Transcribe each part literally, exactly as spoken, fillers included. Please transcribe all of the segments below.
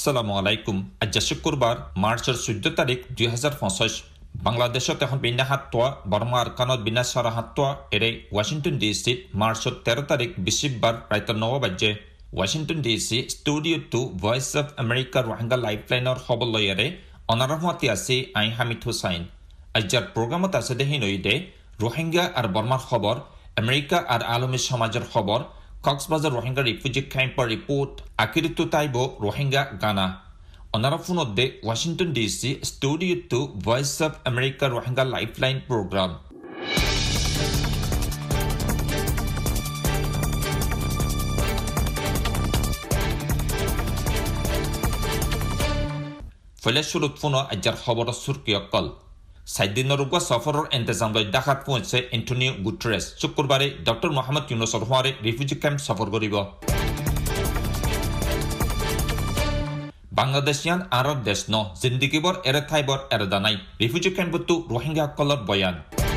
আসসালামু আলাইকুম আজ শুক্রবার মার্চের চৈধ্য তারিখ দুই হাজার পঁচিশ বাংলাদেশত এখন বিনা হাতোয়া বর্মা আরকানত বিনা সারা হাতোয়া এরে ওয়াশিংটন ডিসি মার্চের তেরো তারিখ বৃহস্পতিবার রাত নব বাজে Washington DC studio to Voice of America Rohingya লাইফলাইনের খবর লইয়ারে অনারহমাতি আছে আই হামিদ হুসাইন আজর প্রোগ্রামত আছে দেহিন দে রোহিঙ্গা আর বর্মার খবর আমেরিকা আর আলমী সমাজের খবর কক্সবাজার রোহিঙ্গা রিফিউজি ক্যাম্পের রিপোর্ট আকিরিতু তাইব রোহিঙ্গা গানা অনারফুনদে Washington DC studio to Voice of America Rohingya lifeline program ফলে শুরুত ফুনো আজ্জার খবর সুরকিয়কল সাইদিনের উগ্র সফরের ইন্তজাম লই ঢাকাত পৌঁছে এন্টনিও গুটেরেস শুক্রবারে ডক্টর মোহাম্মদ ইউনুসর হওয়ারে রিফিউজি ক্যাম্প সফর করিব বাংলাদেশিয়ান আরব দেশ ন জিন্দিগিবর এরে থাইবর এরে দানাই রিফিউজি ক্যাম্পতো রোহিঙ্গা কলর বয়ান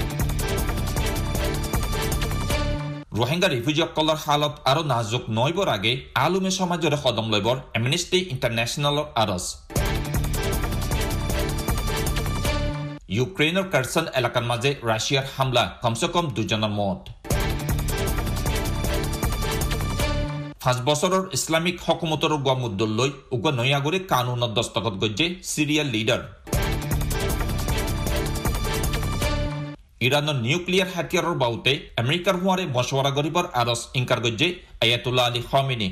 রোহিঙ্গা রিফিউজি কলর হালত আরো নাজুক নয়বর আগে আলমী সমাজের কদম লইবর অ্যামনেস্টি ইন্টারন্যাশনালর আরজ ইউক্রেনের কারসন এলাকার মাঝে রাশিয়ার হামলা কমসে কম দুজনের মত পাঁচ বছরের ইসলামিক হকুমতর উগ্র মুদ্দল লই উগ্র নয়াগরে কানুনত দস্তখত গজ্জে সিরিয়ার লিডার ইরানের নিউক্লিয়ার হাতিয়ারের বাউতে আমেরিকার হুয়ারে মশওয়ারা গরিবর আরস ইনকার গজ্জে আয়াতুল্লাহ আলী খামেনি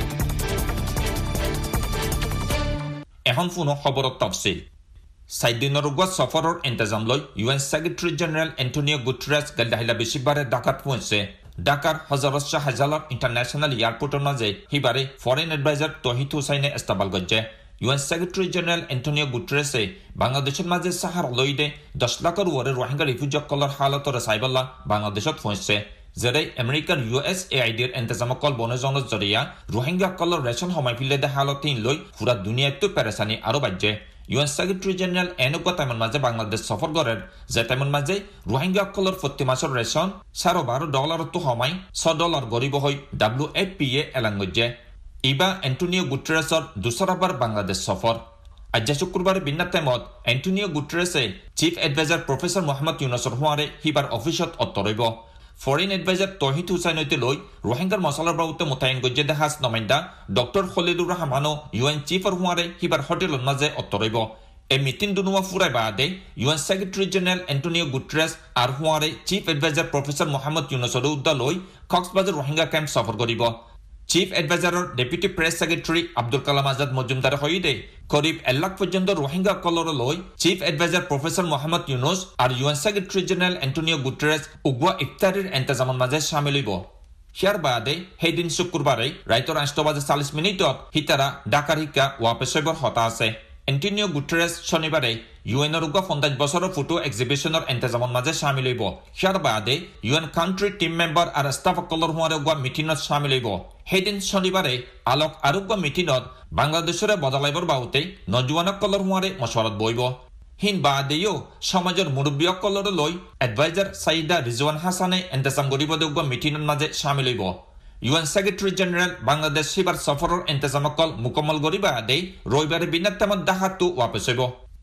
এখন ফুনো খবরত তফসিল সাইদিনের উগ্র সফরের ইন্তজাম লই UN secretary general Antonio Guterres গেলদাহিলা বেশিবারে ঢাকাত পৌঁছে ঢাকার হজরত শাহজালাল ইন্টারন্যাশনাল এয়ারপোর্টের মাঝে হিবারে ফরেন অ্যাডভাইজার তহিদ হুসাইনে ইস্তাকবাল গজ্জে ইউএন সেক্রেটারি জেনারেল এন্টনিও গুটেরেসে বাংলাদেশের মাঝে সাহার লইদে দশ লাখের ওয়ারে রোহিঙ্গা রিফিউজি কলর হালতর সাইবাল্লা বাংলাদেশত পৌঁছে যেরে আমেরিকার ইউএস এ আইডির ইন্তজাম কল বনজনের জরিয়া রোহিঙ্গা কলর রেশন হমাই ফিলে দে হালতিন লই পুরা দুনিয়াতো পেরেশানি আরো বাজ্যে ইউএন সেক্রেটারি জেনারেল এনুকা তাইমন মাঝে বাংলাদেশ সফর করেন যে তাইমন মাঝে রোহিঙ্গা কলর প্রতি মাসের রেশন সাড়ে বারো ডলার তো হমাই ছ ডলার গরিব হই ডাব্লিউ এফ পি এ এলাঙ্গজে ইবা এন্টনিও গুটেরেসর দুসরাবার বাংলাদেশ সফর আজ শুক্রবারে বিন্না টাইমত এন্টনিও গুটেরেসে চিফ এডভাইজার প্রফেসর মোহাম্মদ ইউনুসর হুয়ারে হিবার অফিসত অত্তরইব ফরেন এডভাইজার তহিদ হুসাইনতে লই রোহিঙ্গার মশলার বাবুতে মোতায়েন গজ্জে দেহাজ নমাইন্দা ডক্টর খলিলুর রহমানো ইউএন চিফর হুয়ারে হিবার হোটেলের মাঝে অত্তরইব এ মিটিং দুনুয়া ফুরাই বাদে UN secretary general Antonio Guterres আর হুয়ারে চিফ এডভাইজার প্রফেসর মোহাম্মদ ইউনুসর উদ্দা লই কক্সবাজার রোহিঙ্গা ক্যাম্প সফর করিব চিফ এডভাইজারের deputy press secretary Abdul Kalam Azad Majumdar হইদে করিব এক লাখ পর্যন্ত রোহিঙ্গা কলর লই chief adviser professor Mohammad Yunus আর UN secretary general Antonio Guterres উগ্র ইফতারির ইন্তজামের মাঝে সামিল হইব হিয়ার বাদে সেইদিন শুক্রবারে রাইতর আষ্ট বাজে চাল্লিশ মিনিটত হিতারা ঢাকার হিকা ওয়াপেসবর হতা আছে এন্টনিও গুটেরেস শনিবারে ইউএনের উগ্র পঞ্চাশ বছরের ফটো এক্সিবিশনের ইন্তজামের মাঝে সামিল হইব হিয়ার বাদে ইউএন কান্ট্রি টিম মেম্বার আর স্টাফ কলর হুয়ারে উগ্র মিটিনত সামিল হইব সেইদিন শনিবারে আলোক আরোগ্য মিটিনত বাংলাদেশরে বদলাইবর বাহুতে নজওয়ানক কলর হুয়ারে মশওয়ারত বইব হিন বাদেও সমাজের মুরব্বী কলর লই এডভাইজার সাইদা রিজওয়ান হাসানে ইন্তজাম গরিব উগ্র মিটিনের মাঝে সামিল হইব ইউএন সেক্রেটারি জেনারেল বাংলাদেশ হিবার সফরের ইন্তজাম কল মুকম্মল গরিবা আদে রবিবারে বিনাত্তামত দাহাতু ওয়াপস হইব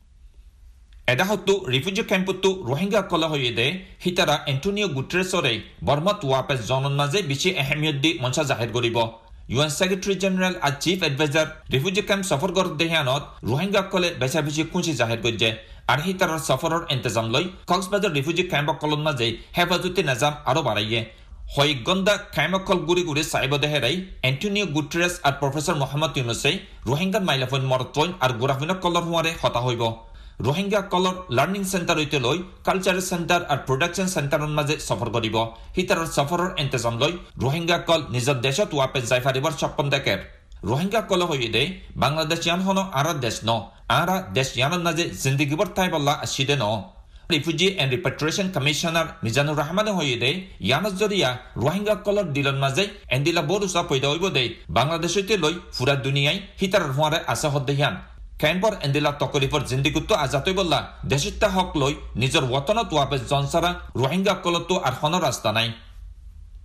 এদাহতু রিফিউজি ক্যাম্পতো রোহিঙ্গা কলা হইয়ে দে হিতারা এন্টনিও গুটেরেসরে বর্মাত ওয়াপস জনন মাঝে বেশি আহমিয়ত দি মঞ্চা জাহির করিব ইউএন সেক্রেটারি জেনারেল আর চিফ এডভাইজার রিফিউজি ক্যাম্প সফর কর দেহানত রোহিঙ্গা কলে বেচা বেশি খুঁজি জাহির করছে আর হিতারার সফরের ইন্তজাম লই কক্সবাজার রিফিউজি ক্যাম্প কলন মাঝে হেফাজতে নিজাম আরো বাড়াইয়ে হইগন্দা ক্যাম্পকল গুড়ি গুড়ি সাইব দেহেরাই এন্টনিও গুটেরেস আর প্রফেসর মোহাম্মদ ইউনুসে রোহিঙ্গার মাইলাফইন মরতইন আর গোরাফিন কলর হুয়ারে হতা হইব রোহিঙ্গা কলর লার্নিং সেন্টার হইতে লই কালচারাল সেন্টার আর প্রোডাকশন সেন্টারের মাঝে সফর করিব হিতারার সফরের ইন্তজাম লই রোহিঙ্গা কল নিজের দেশত ওয়াপেস যাই ফারিবার স্বপ্ন দেখের রোহিঙ্গা কল হইয়ে দে বাংলাদেশ ইয়ান হন আরা দেশ ন আরা দেশ ইয়ানের মাঝে জিন্দিগিবর তাই বল্লা আসিদে ন refugee and repatriation commissioner Mizanur রহমানে হইয়ে দে ইয়ানস জরিয়া রোহিঙ্গা কলর দিলন মাঝে এন্দিলা বড়ুসা পয়দা হইব দে বাংলাদেশ হইতে লই ফুরা দুনিয়ায় হিতারার হুয়ারে আসা হদ্দেহিয়ান ক্যাম্পর এন্দিলা তকলিফর জিন্দিগুত্ত আজাতই বললা দেশিত্তা হক লই নিজের ওয়াতনত ওয়াপেস জনসারা রোহিঙ্গা কলতো আর হন রাস্তা নাই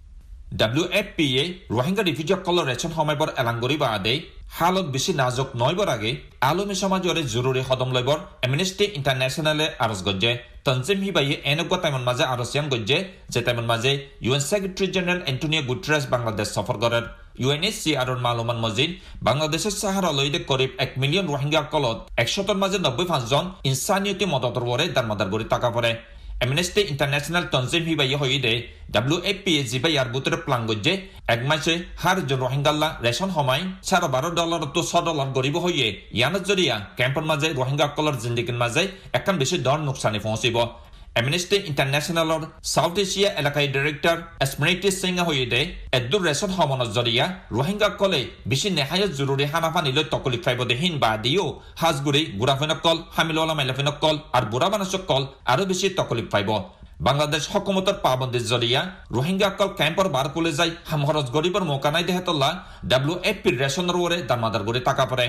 ডাব্লিউ এফ পি এ রোহিঙ্গা রিফিউজিসকলৰ ৰেচন সময়বৰ এলান কৰিব আদে হালত বেছি নাজুক নয়বৰ আগে আলমী সমাজৰে জৰুৰী কদম লয়বৰ এমনেষ্টি ইণ্টাৰনেশ্যনেলে আৰজ গজ্জে তনজিম হিবাইয়ে এনেকুৱা টাইমৰ মাজে আৰচিয়ান গজ্জে যে টাইমৰ মাজে U N secretary general Antonio Guterres Bangladesh সফৰ করার ইউ এন এইচ সি আৰৰ মালুমান মজিদ বাংলাদেশের সাহারালয়দে করিব এক মিলিয়ন রোহিঙ্গা কলত একশোর মাঝে নব্বই পাঁচজন ইনসানিয়তি মদতর বরে দারমাদার করে টাকা পড়ে এমনেষ্টি ইন্টারন্যাশনাল তনজিম হিবাইয়ে হইদে ডাব্লিউ এফ পি এ জিবাই আর বুতরে প্লান গজ্জে এক মাসে হার জন রোহিঙ্গাল্লা রেশন সময় সাড়ে বারো ডলার তো ছ ডলার গরিব হইয়ে ইয়ানত জরিয়া ক্যাম্পের মাঝে রোহিঙ্গা কলর জিন্দিগির মাঝে একখান বেশি দর নোকসানি পৌঁছিব এমনেষ্টি ইন্টারন্যাশনালৰ সাউথ এছিয়া এলাকায় ডিরেক্টর এসমৃতি সিংহ হইদে এদুর রেশন সমনত জরিয়া রোহিঙ্গা কলে বেশি নেহায়ত জরুরি হানাফানিলৈ তকলিফ পাইব দেহিন বা দিও হাজগুড়ি গুড়াফিনক কল হামিলওয়ালা মাইলাফিনক কল আর বুড়া মানুষক কল আরো বেশি তকলিফ পাইব বাংলাদেশ হকুমতর পাবন্দির জরিয়া রোহিঙ্গা কল ক্যাম্পর বার কোলে যাই হামহরজ গরিবর মৌকা নাই দেহেতল্লা ডাব্লিউ এফ পির রেশনের ওরে দারমাদার করে টাকা পড়ে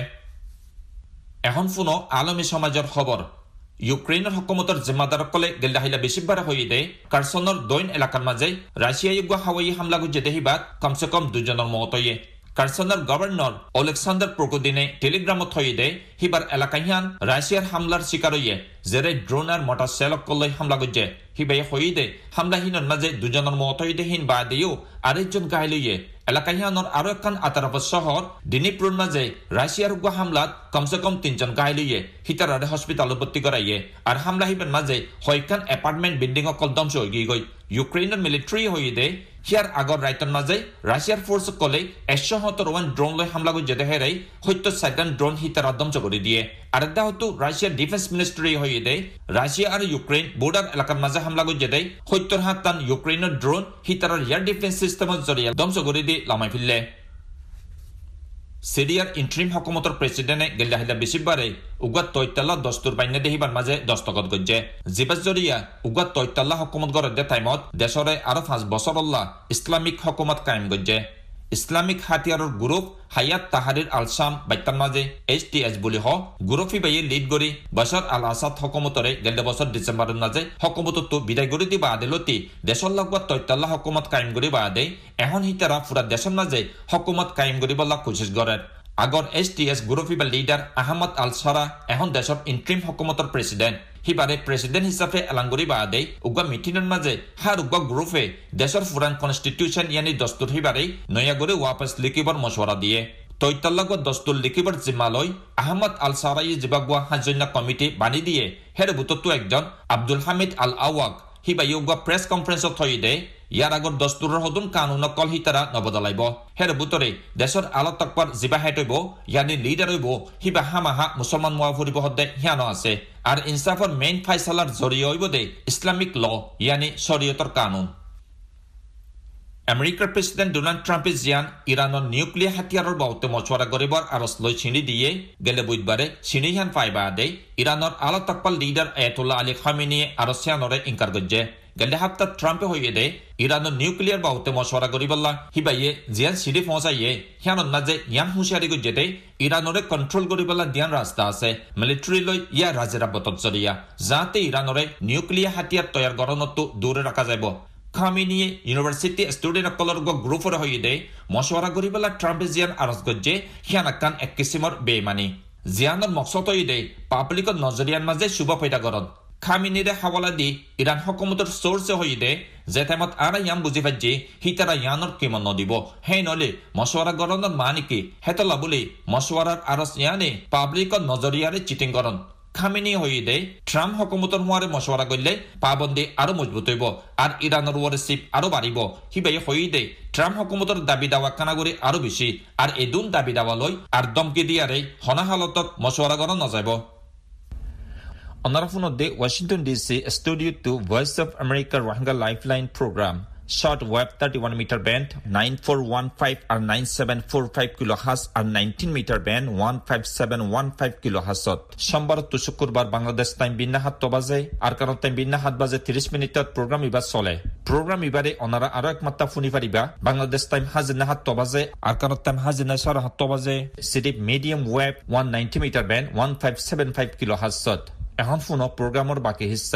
এখন ফুনো আলমী সমাজের খবর ইউক্রেইনের হকুমতর জিম্মাদারকলে গেলদাহিলা বেশিবার হইদে কারসনের দৈন এলাকার মাঝে রাশিয়ায় হাওয়াই হামলা গুজে দেহিবাদ কমসে কম দুজনের মত হইয়ে কারসনের গভর্নর ওলেক্সান্ডার প্রকোদিনে টেলিগ্রামত হইদে হিবার এলাকাহিয়ান রাশিয়ার হামলার শিকার হইয়ে জেরে ড্রোন আর মোটর সেলকলৈ হামলা গুজে হিবাই হইদে হামলাহীনের মাঝে দুজনের মত হইদে হিন বাদেও আরেকজন ঘাইল হইয়ে এলাকাহিয়ানোর আরো একখান আতারাপত শহর ডিনিপ্রোর মাঝে রাশিয়ার উগ্র হামলাত কমসে কম তিনজন ঘাইল হইয়ে হিতারারে হসপিটালে ভর্তি করাইয়ে আর হামলা হিবের মাঝে হইখান এপার্টমেন্ট বিল্ডিং অকল ধ্বংস হয়ে গিয়ে গই ইউক্রেইনের মিলিটারি হইদে হিয়ার আগর রাইতন মাঝে রাশিয়ার ফোর্স কলে একশো সত্তর ওয়ান ড্রোন লই হামলা গুজে দেহেরাই হয়তো সাইটান ড্রোন হিতারা ধ্বংস করে দিয়ে আরেকটা হতো রাশিয়ার ডিফেন্স মিনিস্ট্রি হইদে রাশিয়া আর ইউক্রেইন বর্ডার এলাকার মাঝে হামলা গুজে দেয় হত্যর হাত তান ইউক্রেইনের ড্রোন হিতারার এয়ার ডিফেন্স সিস্টেমত জরিয়া ধ্বংস করে দিয়ে লামাই ফেললে সিরিয়ার ইন্ট্রিম হকুমতর প্রেসিডেন্টে গেলদাহিলা বেশিবারে উগাত তৈতাল্লা দস্তুর বাইনে দেহিবার মাঝে দস্তখত গজ্জে জিবাস জরিয়া উগাত তৈতাল্লা হকুমত গড়ে টাইমত দেশরে আরো পাঁচ বছর ইসলামিক হকুমত কায়েম গজ্জে ইসলামিক হাতিয়াৰৰ গ্ৰুপ হায়াত তাহাৰিৰ আলছাম বাইতাৰ মাজে এইচ টি এছ বুলি হ গ্ৰুপি বাইয়ে লিড কৰি বাশাৰ আল আসাদ হকুমতৰে গেল বছৰ ডিচেম্বৰৰ মাজে হকুমতটো বিদায় কৰি দিবা আদিলতি দেশৰ লগত তৈতাল্লা হকুমত কায়েম কৰিব আদে এখন হিতাৰা ফুৰা দেশৰ মাজে হকুমত কায়েম কৰিবলৈ কোচিছ কৰে আগৰ এইচ টি এছ গ্ৰুপি বা লিডাৰ আহমদ আল সাৰা এখন দেশৰ ইন্ট্ৰিম হকুমতৰ প্ৰেসিডেন্ট হিবারে প্রেসিডেন্ট হিসাবে এলান করিবা আদে উগা মিটিনের মাঝে হার উগা গ্রুপে দেশের ফুরান কনস্টিটিউশন ইয়ানি দস্তুর হিবারে নয়া করে ওয়াপস লিখিবার মশওয়ারা দিয়ে তৈতাল্লাগত দস্তুর লিখিবার জিম্মালয় আহমদ আল সারাই জিবাগুয়া হাজন্যা কমিটি বানি দিয়ে হের বুতত্তু একজন আব্দুল হামিদ আল আওয়াক হিবা ইউগা প্রেস কনফারেন্সত থই দে ইয়ার আগর দস্তুরের হদুন কানুন কল হিতারা নবদলাইব হের বুতরে দেশের আলত তকবার জিবা হেটইব ইয়ানি লিডার হইব হিবা হামাহা মুসলমান মোয়া ফুরিব হদে হিয়ানো আছে আর ইনসাফর মেইন ফাইসালার জরিয়ে হইব দে ইসলামিক ল ইয়ানি শরীয়তর কানুন আমেরিকার প্রেসিডেন্ট ডোনাল্ড ট্রাম্পে জিয়ান ইরানের নিউক্লিয়ার হাতিয়াৰৰ বাবতে মশওয়ারা করিবার আরজ লৈ চিনি দিয়ে গেলে বুধবারে চিনিহান পাইবা আদে ইরানের আলত তকবার লিডার আয়াতুল্লাহ আলী খামেনিয়ে আরসিয়ানরে ইনকার গজ্জে গেলে হাপ্তাত ট্রাম্পে হইয়ে দে ইরানের নিউক্লিয়ার বাবতে মশওয়ারা করিবল্লা হিবাইয়ে জিয়ান সিডি পৌঁছাইয়ে হিয়ানত মাঝে ইয়ান হুঁশিয়ারি গজ্জে দে ইরানরে কন্ট্রোল করিবল্লা দিয়ান রাস্তা আছে মিলিটারি লৈ ইয়া রাজেরা বতত জরিয়া যাতে ইরানরে নিউক্লিয়ার হাতিয়ার তৈয়ার গড়নতো দূরে রাখা যাব খামেনিয়ে ইউনিভার্সিটি স্টুডেন্ট অকলৰ গ্ৰুপৰ হইদে মশওয়ারা করিবল্লা ট্রাম্পে জিয়ান আরজ গজ্জে হিয়ানাকান এক কিসিমৰ বেমানি জিয়ানৰ মকসদ হইদে পাবলিকত নজরিয়ান মাঝে শুভ পয়দা গরদ খামেনিরে হাওয়ালা দি ইরান হকুমতর সোর্সে হইদে যে টাইমত আরা ইয়াম বুঝি পাইছে হিতারা ইয়ানোর কিমন নদিব হে নলে মশওয়ারা গরনের মানে কি হেতলা বলি মশওয়ারার আরস ইয়ানে পাবলিকত নজরিয়ারে চিটিং গরন খামেনি হইদে ট্রাম্প হকুমতর হওয়ারে মশওয়ারা করলে পাবন্দি আরো মজবুত হইব আর ইরানের ওয়ারে সিপ আরো বাড়িব হিবাই হইদে ট্রাম্প হকুমতর দাবি দাওয়া কানাগরি আরো বেশি আর এদুন দাবি দাওয়া লই আর দমকি দিয়ারে হনাহালতত মশওয়ারা গরন নজাইব Honorable of the Washington D C Studio to Voice of America Rohingya Lifeline Program short wave thirty-one meter band nine four one five or nine seven four five kilohertz or nineteen meter band one five seven one five kilohertz সোমবার to শুক্রবার Bangladesh time বিন্না হাত বাজে আর কারণ time বিন্না হাত বাজে ত্রিশ মিনিটত প্রোগ্রাম ইবার চলে প্রোগ্রাম ইবারে অনারা আরো এক মাত্রা ফুনি পারিবা বাংলাদেশ টাইম হাজিনা হাত বাজে আর কারণ টাইম হাজিনা সারা হাত বাজে সিটি medium wave one ninety meter band one five seven five kilohertz এখন ফোন প্রোগ্রামৰ বাকি হিস্সা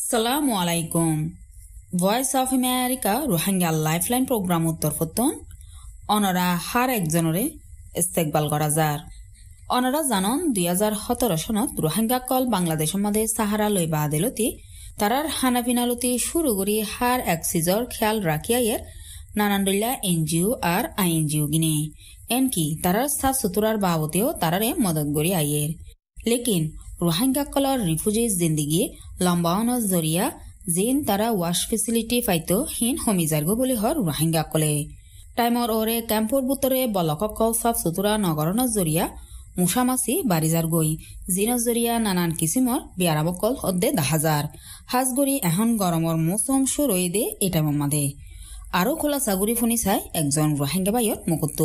সালামু আলাইকুম voice of America Rohingya lifeline programme উত্তর ফতন অনরা হার একজনরে ইস্তেকবাল করা যার অনরা জানন দুই হাজার সতেরো সনত রোহিঙ্গা কল বাংলাদেশের মধ্যে সাহারা লই বাহাদিলতি তারার হানাফিনালতি শুরু করি হার এক সিজর খেয়াল রাখিয়াইয়ের নানানডল্লা এনজিও আর আইএনজিও গিনে এনকি তারার সাফ সুতরার বাবতেও তারারে মদত করি আইয়ের লেকিন রোহিঙ্গা কলর রিফিউজি জিন্দিগি লম্বাওয়ানোর জরিয়া যেন তারা ওয়াশ ফেসিলিটি পাইতো হিন হমিজারগো বলে হর রোহিঙ্গা কলে টাইমর ওরে ক্যাম্পর বুতরে বলককল সাফ সুতরা নগরনের জরিয়া মুসামাসি বারিজার গই জিনর জরিয়া নানান কিসিমর বিয়ারাবকল হদ্দে দাহাজার হাজগরি এখন গরমর মৌসুম শুরু দে এটা মাদে আরো খোলা সাগুরি ফুনি চাই একজন রোহিঙ্গা বাইয়ত মুকুত্ত।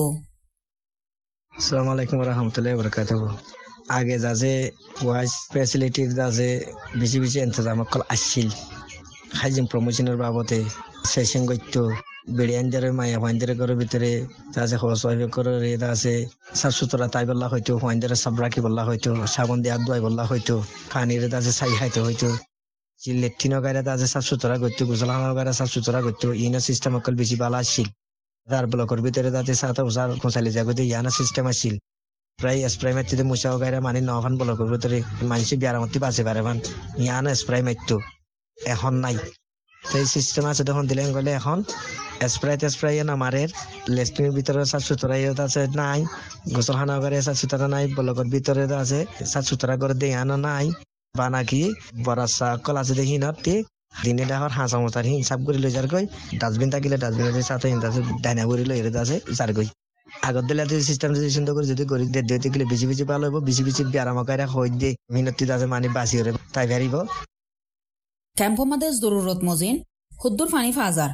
আসসালামু আলাইকুম রহমতুল্লাহ বরকাত। আগে যাতে ওয়াইস ফেসিলিটির যাতে বেশি বেশি ইন্তজাম কল আসছিল হাইজিন প্রমোশনের বাবদে সেশন গত্য বেড়িয়ানদের মায়া হাইন্দের ঘরের ভিতরে যাতে হস ওয়াইফ করে আছে সাফ সুতরা তাই বললা হয়তো হাইন্দের সাব রাখি বললা হয়তো সাবন দিয়ে আগ দোয়াই বললা হয়তো পানির যাতে ছাই খাইতে হয়তো লেট্রিন গাড়ি যাতে সাফ সুতরা করতো গোসলখানার গাড়ি সাফ সুতরা করতো ইনো সিস্টেম অকল বেশি ভালো আসছিল। তার ব্লকের ভিতরে যাতে সাথে ওষার খোঁচালি যাগতে ইয়ানা সিস্টেম আসছিল প্রায় স্প্রে মারতে মুসা গাড়ি মানে নফান ব্লকের ভিতরে মানুষ বিয়ারামতি বাঁচে পারে ভান ইয়ানা স্প্রে মারতো এখন নাই। সেই সিস্টেম আছে তখন দিলেন গেলে এখন স্প্রে স্প্রে না মারের লেট্রিনের ভিতরে সাফ সুতরা আছে নাই গোসলখানা ঘরে সাফ সুতরা নাই ব্লকের ভিতরে আছে সাফ সুতরা করে দিয়ে আনা নাই বা নাকি বরাসা কল আছে দেখি না ঠিক দিনে ডাহর হাঁসা মশার হিন সাপ করে লই যার গই ডাস্টবিন থাকিলে ডাস্টবিনের সাথে ডাইনা করে লই এরে আছে যার গই আগত দিলে সিস্টেম যদি সুন্দর করে যদি করি দিতে গেলে বেশি বেশি ভালো হইব বেশি বেশি বিয়ারামকাইরা হই দিয়ে মিনতি আছে মানে বাঁচি হরে তাই ভারিব ক্যাম্প মাদের জরুরত মজিন হুদ্দুর ফানি ফাজার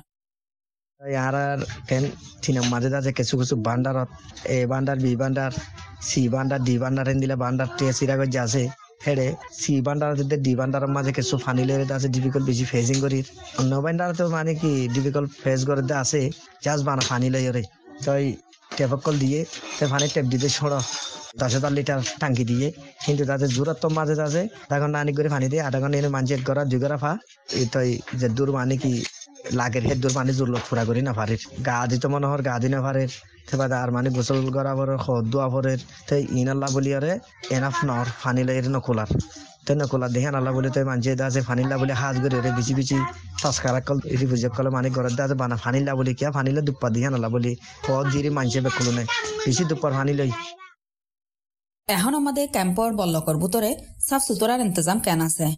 আর আর ফেন তিন মাঝে আছে কিছু কিছু বান্ডারত এ বান্ডার বি বান্ডার সি বান্ডার ডি বান্ডার দিলে বান্ডার তে সিরাগ আছে হেডে সি বান্ডার ডি বান্ডারের মাঝে কিছু ফানি লেরে আছে ডিফিকাল্ট বেশি ফেসিং করি অন্য বান্ডার তো মানে কি ডিফিকাল্ট ফেস করে আছে জাস্ট বানা ফানি লইরে তাই টেপকল দিয়ে ফানি টেপ দিতে সড়ো দশ হাজার লিটার টাঙ্কি দিয়ে কিন্তু তাদের দূরত্ব মাঝে আছে তখন নানি করে ফানি দিয়ে আধা ঘন্টা এনে মানজেট করা দুই করা ফা তাই যে দূর মানে কি লাগের হে দূর মানে জোর লোক ফুরা করি না পারে গা দিত মনে হর গা দি না পারে আর মানে গোসল করা পরে দোয়া পরে তাই ইনাল্লা বলি আরে এনাফ নর ফানি লাই নকলার তাই নকলার দেখে আল্লাহ বলে তাই মানছে আছে ফানিল্লা বলে হাজ করে রে বেশি বেশি তস্কারা কল রিফিউজি কল মানে ঘরের দাঁতে বানা ফানিল্লা বলি কিয়া ফানিলে দুপ্পা দিয়ে আল্লাহ বলি পদ দিয়ে মানছে বেকুলো নাই বেশি দুপ্পার ফানি লই। এখন আমাদের ক্যাম্পর বল্লকর ভিতরে সাফ সুতরার ইন্তজাম কেন আছে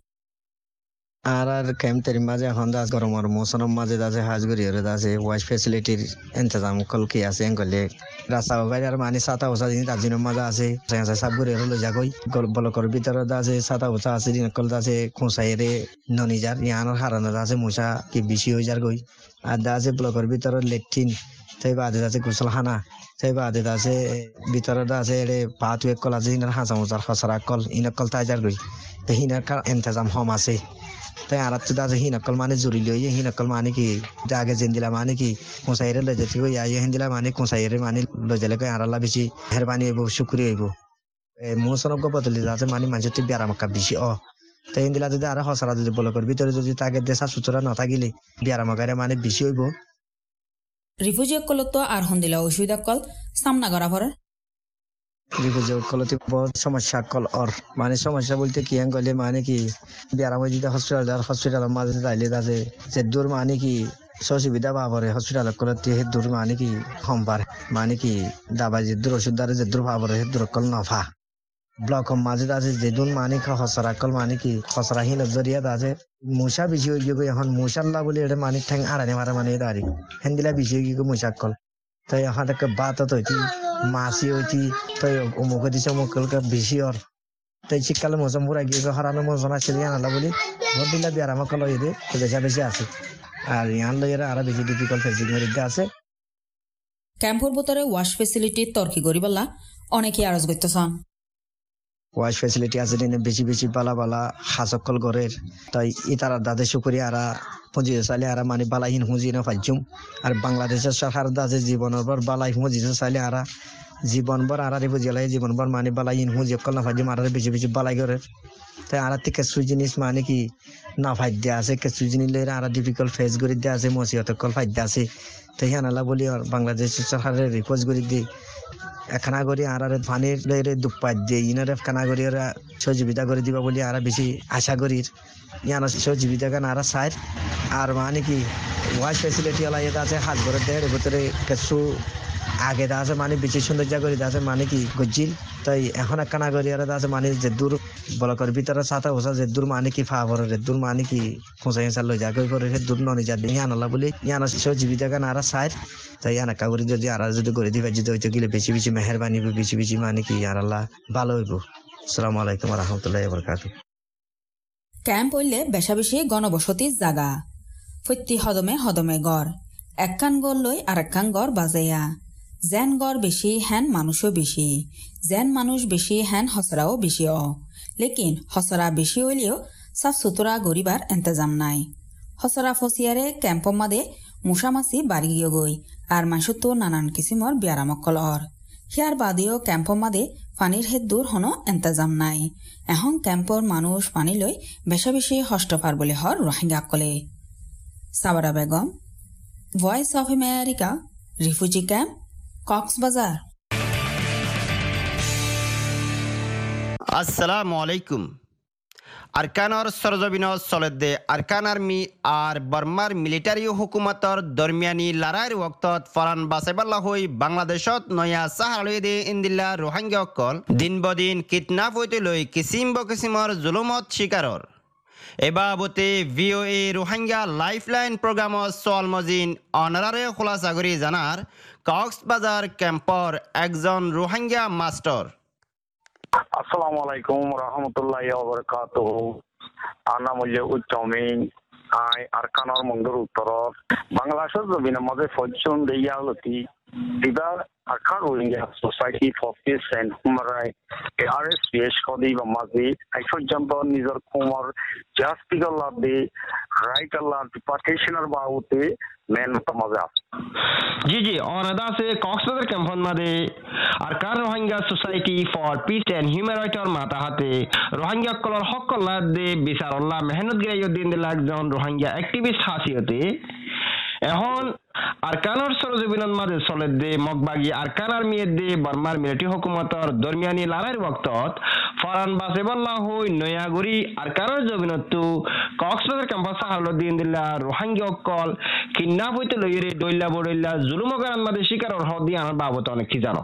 আর আর ক্যাম্পের মাঝে এখন দাস গরমের মৌসুমের মাঝে দাসে হাজ করি ওরে দাসে ওয়াশ ফেসিলিটির ইন্তজাম কল কি আছে এঙ্গলে রাস্তা বাইরে আর মানে সাতা ওসা দিন তার দিনের মাঝে আছে সাব করে হলো যাগই বলকর ভিতরে দাসে সাতা ওসা আছে দিন কল দাসে খোঁসাই রে ননিজার ইয়ানোর হারানো দাসে মশা কি বেশি হয়ে যার গই আর দাসে ব্লকের ভিতরে লেট্রিন সেই বাদে দাসে গোসলখানা সেই বাদে দাসে ভিতরে দাসে রে পাত এক কল আছে ইনার হাঁসা মোচার খসরা কল ইনার কল তাই যার গই তো হিনার ইন্তজাম হম আছে তাই আর তো দাদা হিনকল মানে জুড়ি লই হিনকল মানে কি আগে যেন দিলা মানে কি কোসাইরে লই যেতে কই আই হেন দিলা মানে কোসাইরে মানে লই যালে কই আরালা বেশি মেহরবানি হইব শুকরি হইব মোসনক বদলি যাতে মানে মানুষ তুই বিয়ারামকা বেশি অ তাই হেন দিলা যদি আর হসরা যদি বল কর ভিতরে যদি তাকে দেশা সুতরা না থাকিলে বিয়ারামকারে মানে বেশি হইব। রিফিউজি কল তো আর হন দিলা অসুবিধা কল সামনা করা পরে রিফিউজি কলতে বহুত সমস্যা কল অর মানে সমস্যা বলতে কি গলে মানে কি বিয়ারাম যদি হসপিটাল হসপিটালের মাঝে যাইলে আছে যে দূর মানে কি সুবিধা পাবরে হসপিটাল করতে হে দূর মানে কি কম পারে মানে কি দাবা যে দূর ওষুধ দ্বারা যে দূর পাবরে হে দূর কল নফা ব্লক মাঝে আছে যে দূর মানে কি হসরা কল মানে কি হসরাহীন জরিয়া আছে মশা বেশি হয়ে গিয়ে এখন মশাল্লা বলে এটা মানে ঠ্যাং আড়ানে মারা মানে দাঁড়ি হেন দিলা বেশি হয়ে গিয়ে মশা কল তাই এখন একটা বাত হইতি মাসি হইতি তাই অমুকে দিছে অমুকলকে বেশি ওর তাই শীতকালে মৌসুম পুরা গিয়ে হারানো মৌসুম আছে আনালা বলি ভোট দিলা বিয়ার আমাকে লই দে বেশা বেশি আছে আর ইয়ান লইয়ের আরো বেশি ডিফিকাল্ট ফেসিং মধ্যে আছে। ক্যাম্পর ভিতরে ওয়াশ ফেসিলিটি তর্কি করি বললা অনেকে আরজ করতেছন ওয়াশ ফেসিলিটি আছে দিনে বেশি বেশি বালা বালা হাসকল ঘরের তাই ইতারা দাদে শুকরি আরা পুঁজি চাইলে আরা মানে বালাহীন হুঁজি না ফাইজুম আর বাংলাদেশের সরকার দাদে জীবনের পর বালাই হুঁজি চাইলে আরা জীবনভর আরারে বুঝিয়ালাই জীবনভর মানে বালাই ইন হুজি অকল না ফাজি মারারে বেশি বেশি বালাই করে তাই আর থেকে কিছু জিনিস মানে কি না ফাইদা আছে কিছু জিনিস লইরা আর ডিফিকাল্ট ফেস করে দিয়া আছে মসিয়ত কল ফাইদা আছে তাই হানালা বলি বাংলাদেশ সরকারের রিপোর্ট করে দি এখানা করি আর আর পানির লইরে দুপাত দিয়ে ইনারে খানা করি ওরা সহযোগিতা করে দিবা বলি আর বেশি আশা করি ইয়ান সহযোগিতা কেন আর সাইড আর মানে কি ওয়াশ ফেসিলিটি ওলা এটা আছে হাত ভরে দেয় ভিতরে কিছু আগে দা আছে মানে বেশি সৌন্দর্য করে আছে মানে কি গজিল তাই এখন একখানা করি আর আছে মানে যে দূর বলকর ভিতরে সাথে বসা যে দূর মানে কি ফা ভরে দূর মানে কি খোঁচা হেঁচা লই যা কই করে দূর ননি যা দিয়ে আনলা বলি ইয়ান সহযোগিতা কেন আর সাইড তাই আনা কাগরি যদি আর যদি করে দিবে যদি হইতে গেলে বেশি বেশি মেহরবানি বেশি বেশি মানে কি আর আল্লাহ ভালো হইব আসসালামু আলাইকুম রাহমাতুল্লাহি ওয়া বারাকাতুহু ক্যাম্প হইলে বেশা বেশি গণবসতির জাগা প্রতি হদমে হদমে গড় একখান গড় লই আর একখান গড় বাজাইয়া যেন গড় বেশি হ্যান মানুষও বেশি যেন মানুষ বেশি হ্যান হসরাও বেশি অ লেকিন হসরা বেশি হইলেও সাফ সুতরা গরিবার এন্তজাম নাই হসরা ফসিয়ারে ক্যাম্প মাদে মুসামাসি বাড়ি গিয়ে গই আর মাসুর তো নানান কিসিমর বিয়ারামকল অর হিয়ার বাদেও ক্যাম্প মাদে পানির হেদ দূর হনো এন্তজাম নাই এখন ক্যাম্পর মানুষ পানি লই বেশা বেশি হষ্টফার বলে হর রোহিঙ্গা কলে Sabara Begum voice of America refugee camp Cox's Bazar আসসালামু আলাইকুম আরকানর সরজবিন চলেদে আরকান আর্মি আর বর্মার মিলিটারি হুকুমতর দরমিয়ানি লড়াইৰ ওক্তত ফরান বাসাইবাল্লা হই বাংলাদেশত নয়া সাহালদে ইন্দিল্লা রোহিঙ্গা অকল দিন বদিন কিডন্যাপ হইতে লই কিসিম বকিসিমর জুলুমত শিকারর এবাবতে ভিওএ রোহিঙ্গা লাইফলাইন প্রোগ্রামত সোয়াল মজিন অনারারে খোলাসা করি জানার কক্সবাজার ক্যাম্পর একজন রোহিঙ্গা মাস্টার আসসালামু আলাইকুম রহমতুল্লাহি ওয়া বারাকাতুহু আনা মূল্য উচ্চমিন আই আরকানর মঙ্গল উত্তর বাংলাদেশের জমিনের মধ্যে ফজুন দেয়ালতি দিবা Arakan Rohingya society for peace and human right RSPS কদি বা মাঝে এই পর্যন্ত নিজের কুমার জাস্টিকাল লাভে রাইট আল্লাহ ডিপার্টেশনের বাউতে মেন মাঝে আছে জি জি অনাদা সে কক্সবাজার ক্যাম্পন মাদে Arakan Rohingya society for peace and human রাইটর মাতা হাতে রোহিঙ্গা কলর হক কল্লাদ দে বিচারল্লাহ মেহনত গিরাইউদ্দিন দিল একজন রোহিঙ্গা অ্যাক্টিভিস্ট হাসিয়তে এখন আরকানর সরজবিনন মাঝে চলে দে মগবাগি আরকান আর্মিয়ে দে বর্মার মিলিটারি হুকুমতর দরমিয়ানি লড়াইৰ ওক্তত ফরান বাসেবাল্লাহ হই নয়াগুড়ি আরকানর জবিনতু কক্সবাজার ক্যাম্পাস হালদিন দিল্লা রোহিঙ্গা অকল কিডন্যাপ হইতে লইরে দইল্লা বড়ইল্লা জুলুমগান মাঝে শিকারর হদি আমার বাবত অনেক কি জানো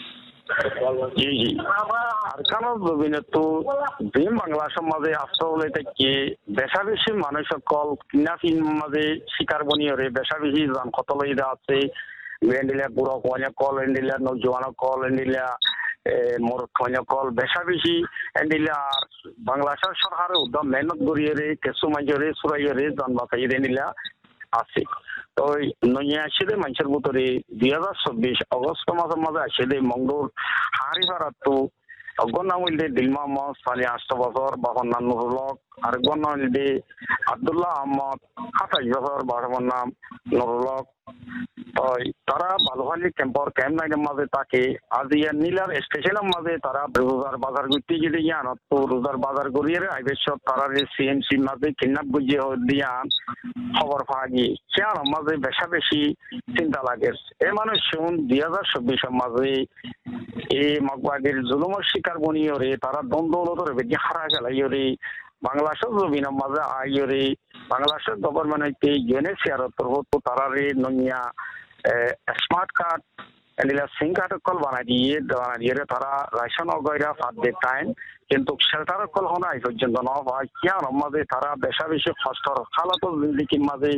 জি জি আরকানর জবিনতু দিন বাংলাদেশের মাঝে আসলে থেকে বেশা বেশি মানুষ সকল কিডন্যাপিং মাঝে শিকার বনিয়রে বেশা বেশি জন কত লইদা আছে এন্ডিলা বুড়ো কোয়া কল এন্ডিলা নজওয়ান কল এন্ডিলা মোর কোয়া কল বেশা বেশি এন্ডিলা বাংলাদেশের সরকারের উদ্যম মেহনত করিয়ে কিছু মাঝরে সুরাইয়ে জন বাঁচাই এন্ডিলা আছে তো নয়া আসলে মানুষের ভিতরে দুই হাজার চব্বিশ অগস্ট মাসের মাঝে আসলে মঙ্গল হারি ভাড়াতো অগনামিলদে দিলমা মস সালি আষ্ট বছর বাবার নাম নুরুল হক আর গনামিলদে আব্দুল্লাহ আহমদ সাতাইশ বছর বাবার নাম নুরুল হক তারা ভালোহালি ক্যাম্পর ক্যাম্প নাইনের মাঝে থাকে আজ ইয়ার নীলার স্টেশনের মাঝে তারা রোজার বাজার করতে গিয়ে ইয়ান তো রোজার বাজার করিয়ে আইবেশ্বর তারা সিএমসি মাঝে কিডন্যাপ গুজিয়ে দিয়ান খবর পাওয়া গিয়ে সেয়ার মাঝে বেশা বেশি চিন্তা লাগে এ মানুষ শুন দুই হাজার চব্বিশের মাঝে এই মগবাগের জুলুমের শিকার বনিয়রে তারা দ্বন্দ্বলতর বেশি হারা গেলাইরে বাংলাদেশের জমিনের মাঝে আইরে বাংলাদেশের গভর্নমেন্ট ইউএনএইচসিআর তরফ তারারে ননিয়া স্মার্ট কার্ড এন্ডিলা সিং কার্ড কল বানাই দিয়ে বানাই দিয়ে তারা রেশন অগয়রা ফাদ দে টাইম কিন্তু শেল্টার কল হনা এই পর্যন্ত ন হয় কিয়ার মাঝে তারা বেশা বেশি কষ্টর হালত জিন্দিগির মাঝে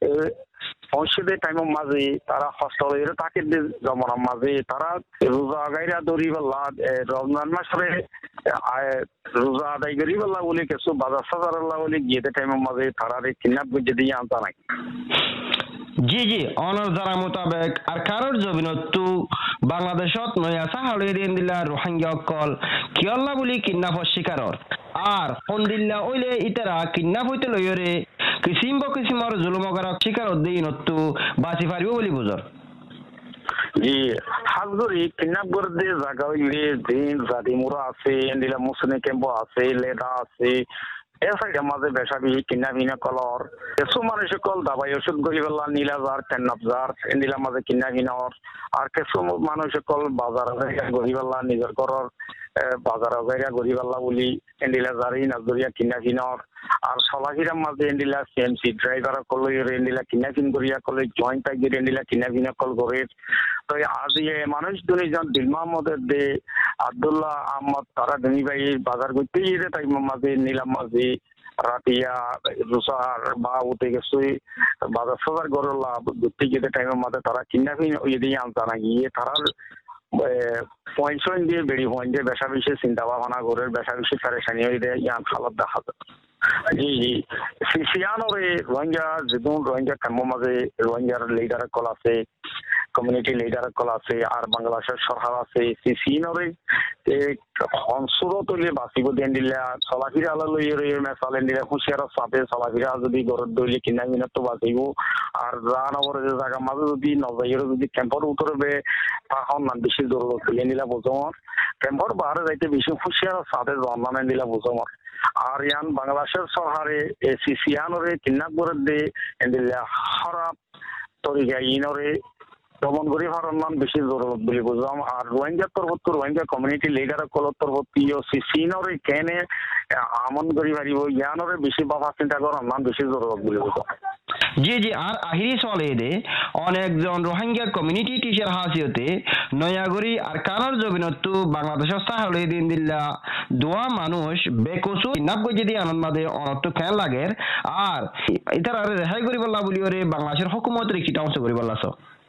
পৌঁছতে টাইমের মাঝে তারা হস্টেলের তাকে জমানোর মাঝে তারা রোজা গাইরা দৌড়ি বেলা রমজান মাসে রোজা আদায় করি বেলা বলে কিছু বাজার সাজার বলে গিয়ে টাইমের মাঝে তারা কিডন্যাপ করে দিয়ে আনতা নাকি জি জি অনর যারা মোতাবেক আর কারোর জমিনতু বাংলাদেশত নয়া সাহালদিন দিলা রোহিঙ্গা অকল কিয়ল্লা বলি কিডন্যাপর শিকারর আর হন্দিল্লা ওইলে ইতারা কিডন্যাপ হইতে লইরে কিসিম কিসিমর জুলুমগারক শিকার দিনতু বাঁচি পারিব বলি বুঝর জি হাজগরি কিনাব গরদে জায়গা হইলে দিন জাতি মুরা আছে এন্ডিলা মুসলিম ক্যাম্প আছে লেদা আছে এ সাইডে মাঝে বেশা বিহি কিনা ভিনা কলর কিছু মানুষ কল দাবাই ওষুধ গরিবেলা নীলাজার তেন্নাবজার এন্ডিলা মাঝে কিনা ভিনর আর কিছু মানুষ কল বাজার গরিবেলা নিজের ঘরের বাজার জায়গা গরিবেলা বলি এন্ডিলা জারি নাজরিয়া কিনা ভিনর আর সলাহিরাম মাঝে এন্ডিলা সিএমসি ড্রাইভার কল এন্ডিলা কিনা ভিন করিয়া কলে জয়েন্ট টাইগের এন্ডিলা কিনা ভিনা কল করে তো আজ এ মানুষ দুইজন দিল মাহমুদের দে আব্দুল্লাহ আহমদ তারা দুই ভাই বাজার করতে গিয়ে তাই মাঝে নিলাম মাঝে রাতিয়া রুসার বা উঠে গেছে বাজার সাজার গরল্লা ঘুরতে গিয়ে টাইমের মাঝে তারা কিনা ভিন ওই দিয়ে আনতা না গিয়ে তারার পয়েন্ট সয়েন্ট দিয়ে বেড়ি পয়েন্ট দিয়ে বেশা বেশি চিন্তা ভাবনা করে বেশা বেশি ফেরেশানি হয়ে দেয় ইয়ান হালত দেখা যায় জি জি সিসিয়ানরে রোহিঙ্গা যেদুন রোহিঙ্গা কাম্য মাঝে রোহিঙ্গার লিডার কল আছে কমিউনিটি লিডার কল আছে আর বাংলাদেশের সরকার আছে সিসিয়ানরে অনসুরত হইলে বাঁচিব দেন দিলা চলাফিরা লই মেসালেন দিলা হুঁশিয়ার চাপে চলাফিরা যদি গরত দইলে কিনা মিনাত তো বাঁচিব আর যা নগর যে জায়গা মাঝে যদি নজাইর যদি ক্যাম্পর উতরবে তখন না বেশি জরুরত হইলে দিলা বুঝমর ক্যাম্পর বাহারে যাইতে বেশি হুঁশিয়ার চাপে জন্মানে দিলা বুঝমর আর ইয়ান বাংলাদেশের সরকারে সিসিয়ানরে কিন্নাক গরত দে এন্দিলা খারাপ তরিকা ইনরে দমন করি হরমান বেশি জরুরত বলে বুঝলাম আর রোহিঙ্গা তরফত রোহিঙ্গা কমিউনিটি লিডার কলত তরফত সিসিনরে কেনে আমন করি পারিব ইয়ানরে বেশি বাবা চিন্তা করার মান বেশি জরুরত বলে বুঝলাম জি জি আর আহিরি চলে দে অনেকজন রোহিঙ্গা কমিউনিটি টিচার হাসিয়তে নয়াগরি আর কানার জবিনতো বাংলাদেশের সাহলে দিন দিল্লা দোয়া মানুষ বেকসু নাব গই যদি আনন্দ মাদে অনর্থ খেয়াল লাগে আর ইতার আর রেহাই করি বললা বলি ওরে বাংলাদেশের হুকুমতের কিটা অংশ করি বললাছ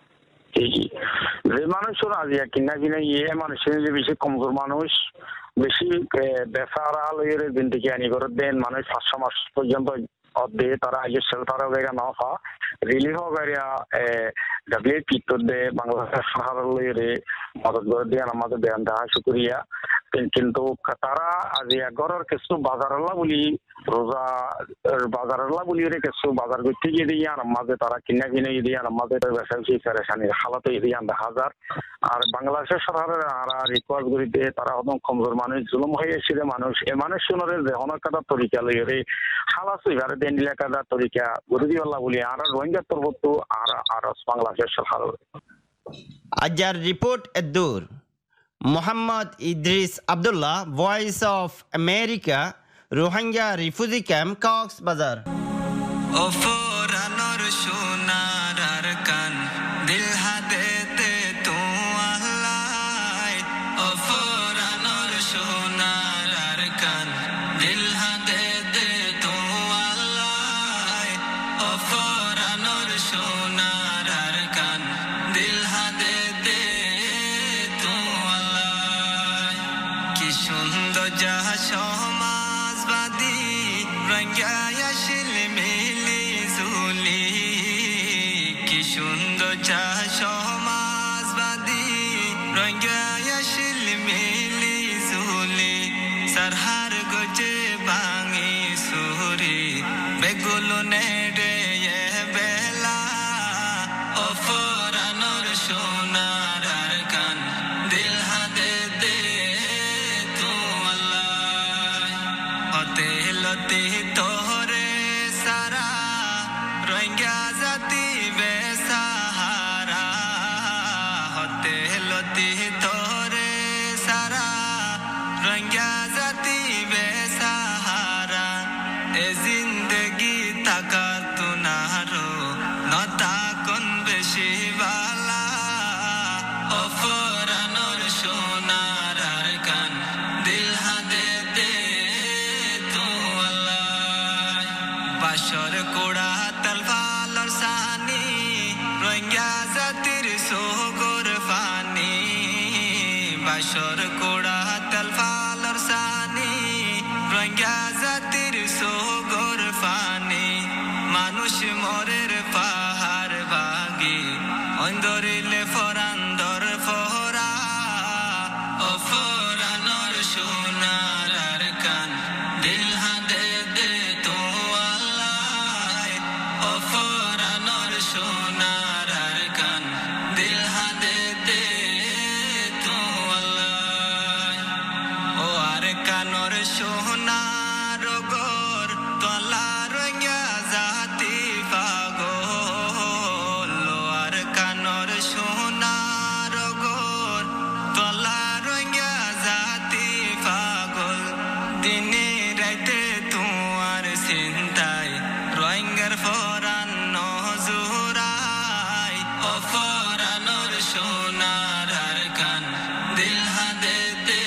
যে মানুষের আজিয়া কিনা কিনা ইয়ে মানুষের যে বেশি কমজোর মানুষ বেশি বেচারা লইয়ের দিন থেকে আনি করে দেন মানুষ পাঁচশো মাস পর্যন্ত অর্ধে তারা আগে শেল্টার জায়গা না পা রিলিফ গাড়িয়া ডাব্লিউ পিত্তর দে বাংলাদেশের সরকার লইয়ের মদত করে দিয়ে আমাদের বেয়ান দেওয়া শুক্রিয়া কিন্তু তারা আজি এগরের কিছু বাজারলা বলি রোজা বাজারলা বলি কিছু বাজার করতে গিয়ে দিয়ে আর মাঝে তারা কিনা কিনে দিয়ে আর মাঝে বেশি পেরেশানির হালত দিয়ে দেখা যার আর বাংলাদেশের সরকারের আর রিকোয়েস্ট করে দিয়ে তারা অদম কমজোর মানুষ জুলুম হয়ে এসেছে মানুষ এ মানুষ শুনরে যে অনেক কাদার তরিকা লইরে হালাস এবারে দেন দিলা কাদার তরিকা গরু দিওয়াল্লা বলি আর রোহিঙ্গা তরফত আর আর বাংলাদেশের সরকার আজার রিপোর্ট এদুর Mohammad Idris Abdullah voice of America Rohingya refugee camp Cox's Bazar ওফরানোর সোনার আর কান দিল হাদেতে তো আল্লাহ ওফরানোর সোনার আর কান দিল হাদেতে তো আল্লাহ ওফরানোর সোনার আর কান দিল হাদেতে তো আল্লাহ কি সুন্দর যাহা সমাজবাদী রঙ্গায়া শিল মিলি জুলি কি সুন্দর যা সমাজবাদী রঙ্গায়া শিল মিলি জুলি সরহার গজে ভাঙি সুরি বেগুলো নেড়ে বেলা ওফরানোর সোনার আর কান দিল হাতে দে তো আল্লাহ হতে লতে তোরে সারা রোহিঙ্গা জাতি বেসাহারা হতে লতে তোরে সারা রোহিঙ্গা জাতি বেসাহারা এ জিন্দগি থাকা তুনারো নতা কোন বেশি বালা ওফরানোর সোনার আর কান দিল হাতে দে তো আল্লাহ বাসর কোড়া তলফালর সানি রোহিঙ্গা জাতির সোগর ফানি বাসর কোড়া তলফালর সানি রোহিঙ্গা জাতির সোগর ফানি মানুষ মরের পাহাড় ভাগি অন্দরিলে ফরান্দর ফোরা ওফরানোর সোনার আর কান দিল হাতে দে তো আল্লাহ ওফরানোর সোনার আর কান দিল হাতে কানর সোনার গোর তলা রঙা জাতি পাগল আর কানর সোনার গোর তলা রঙা জাতি পাগল দিনে রাইতে তোমার চিন্তায় রঙার ফরান নজুরাই ও ফরানোর সোনার আর কান দিল হাদে দে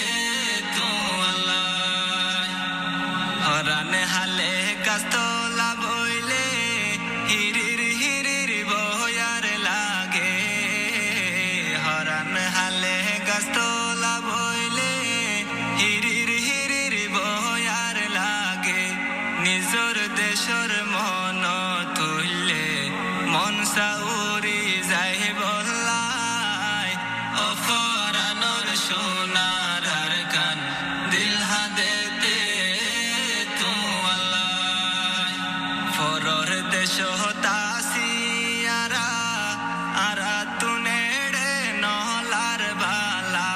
হরান হালে কাস্তলা বইলে হিরির হিরির বয়ার লাগে হরান হালে কাস্তলা বইলে হিরির হিরির বয়ার লাগে নিজর দেশর মন তুললে মন সাউরি যাই বলাই ও ফরানোর সোনার আর কান দিল হাদে দে ফরর দেশ হতাসি আরা আরা তুনেড়ে নহলার বালা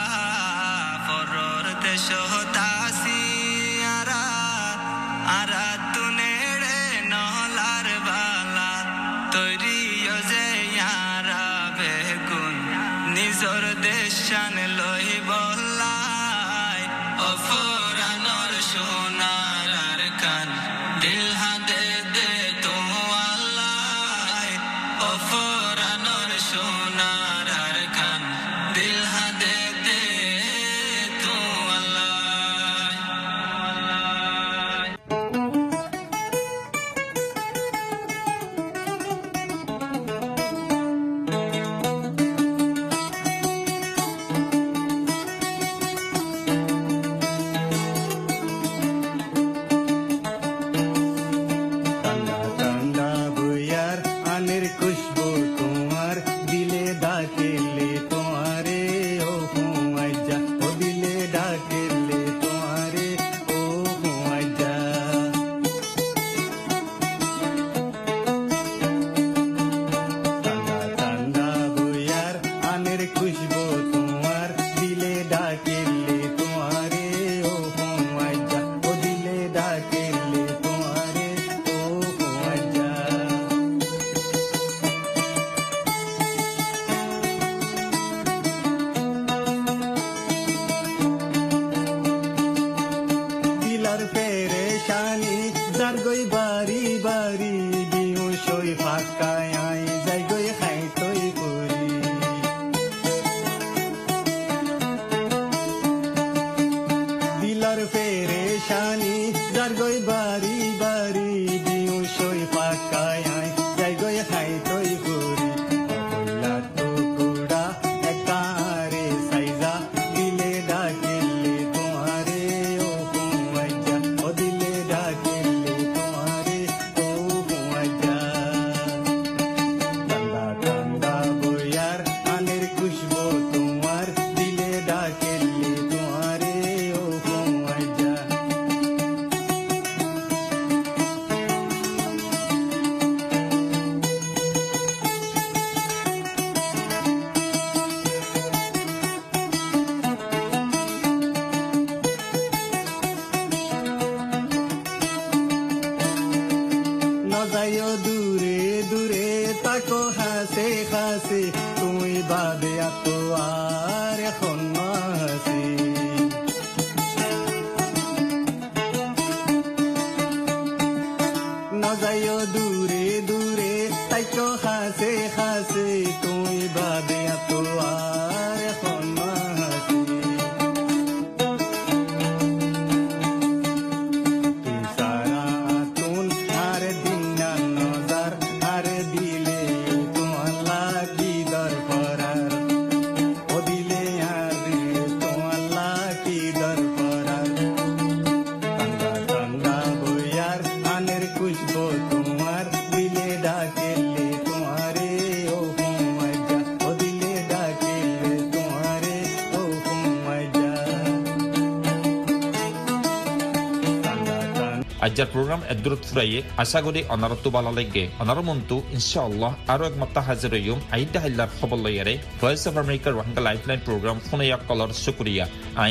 ফরর দেশ হতাসি আরা আরা তুনেড়ে নহলার বালা তৈরি যে আরা বেগুন নিজর দেশান লই বলাই ও ফরানোর সোনার আর কান দিল হাদে দে তো আল্লাহ ও ফরানোর সোনার আর কান দিল হাদে দে তো ঠান্ডা ঠান্ডা বইয়ার আনের খুশবু তোমার দিলে ডাকেলে তোমারে ও হুয়াইজা ও দিলে ডাকেলে তোমারে ও হুয়াইজা ঠান্ডা ঠান্ডা বইয়ার আনের খুশবু তোমার দিলে ডাকেলে তোমারে ও হুয়াইজা ও দিলে ডাকেলে তোমারে ও হুয়াইজা দিলার পেরেশানি যার গই বাড়ি বাড়ি দিও সই ফাঁকায় আই যাই গই খাই তৈ করি দিলার পেরেশানি যার গই বাড়ি বাড়ি দিও সই ফাঁকায় আই যাই গই খাই তৈ করি অবলা তো কুড়া একারে সাইজা দিলে ডাকেলে তোমারে ও হুয়াইজা ও দিলে ডাকেলে তোমারে ও হুয়াইজা ঠান্ডা ঠান্ডা বইয়ার আনের খুশবু তোমার দিলে ডাকেলে তোমারে ও হুয়াইজা নজাইও দূরে দূরে তাকো হাসে হাসে তুই বাদে এত আর এখন হাসি নজাইও দূরে দূরে তাইকো হাসে হাসে তুই বাদে এত আর এখন হাসি সারা তুন আর দিনা নজার আর দিলে তোমার লাগি দর পরার ও দিলে আর তোমার লাগি দর পরার ঠান্ডা ঠান্ডা বইয়ার আনের খুশবু তোমার দিলে ডাকেলে তোমারে ও হুয়াইজা ও দিলে ডাকেলে তোমারে ও হুয়াইজা ঠান্ডা ঠান্ডা আজ্জার প্রোগ্রাম এদুরত ফুরাইয়ে আশা করি অনারত্ব বালা লাগে অনার মন্তু ইনশাআল্লাহ আরো এক মাত্তা হাজির হইম আইদা হাইলার খবর লইয়ারে voice of America Rohingya lifeline programme ফোনে এক কলর শুকরিয়া আই